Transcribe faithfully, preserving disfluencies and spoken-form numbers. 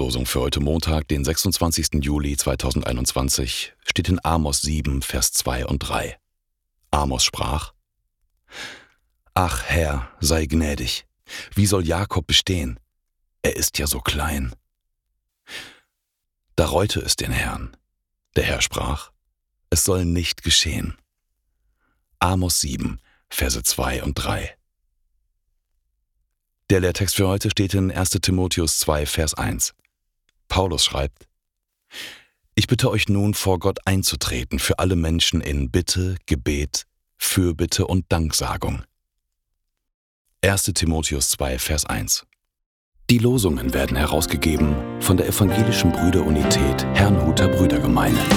Tageslosung für heute Montag, den sechsundzwanzigsten Juli zweitausendeinundzwanzig, steht in Amos sieben, Vers zwei und drei. Amos sprach: Ach Herr, sei gnädig. Wie soll Jakob bestehen? Er ist ja so klein. Da reute es den Herrn. Der Herr sprach: Es soll nicht geschehen. Amos sieben, Verse zwei und drei. Der Lehrtext für heute steht in erster Timotheus zwei, Vers eins. Paulus schreibt: Ich bitte euch nun, vor Gott einzutreten für alle Menschen in Bitte, Gebet, Fürbitte und Danksagung. erster Timotheus zwei, Vers eins. Die Losungen werden herausgegeben von der Evangelischen Brüderunität Herrnhuter Brüdergemeine.